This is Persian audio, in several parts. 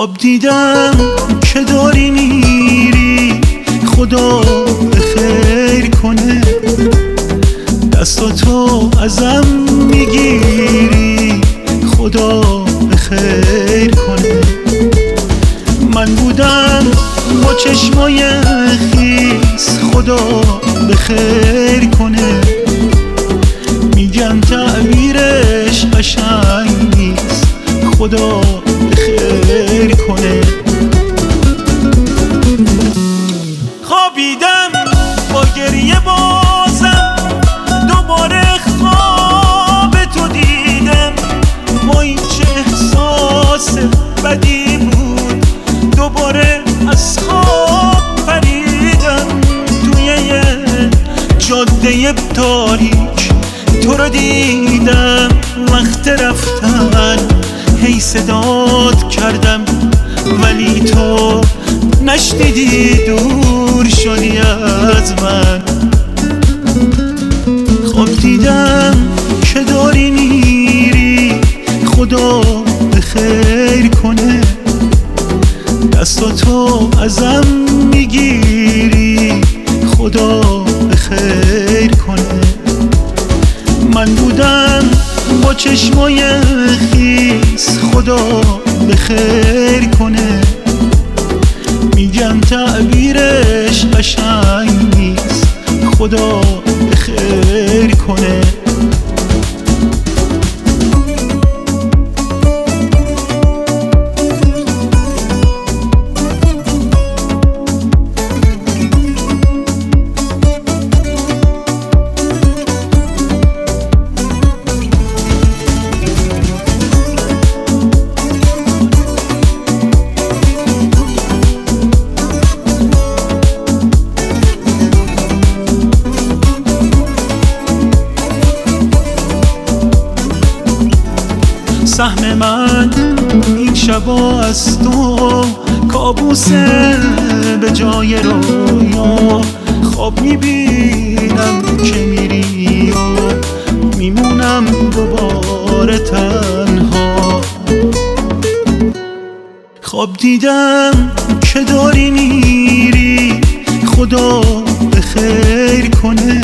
خواب دیدم که داری میری، خدا به خیر کنه. دستاتو ازم میگیری، خدا به خیر کنه. من بودم با چشمای خیس، خدا به خیر کنه. میگن تعبیرش قشنگ نیست، خدا به خیر کنه. خوابیدم با گریه بازم، دوباره خواب تو دیدم. وای چه احساس بدی بود، دوباره از خواب پریدم. توی یه جاده تاریک تو رو دیدم، وقت رفتن هی صدات کردم، ولی تو نشنیدی، دور شدی از من. خواب دیدم که داری میری، خدا به خیر کنه. دستاتو ازم میگیری، خدا به خیر کنه. من بودم با چشمای خیس، خدا به خیر کنه. میگن تعبیرش قشنگ نیست، خدا به خیر کنه. سهم من این شبا از تو کابوسه به جای رویا. خواب میبینم که میری و میمونم دوباره تنها. خواب دیدم که داری میری، خدا به خیر کنه.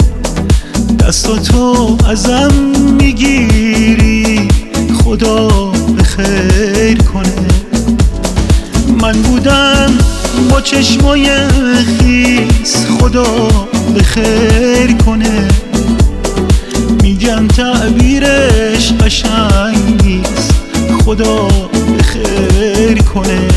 دستاتو ازم میگیری، خدا به خیر کنه. من بودم با چشمای خیس، خدا به خیر کنه. میگن تعبیرش قشنگ نیست، خدا به خیر کنه.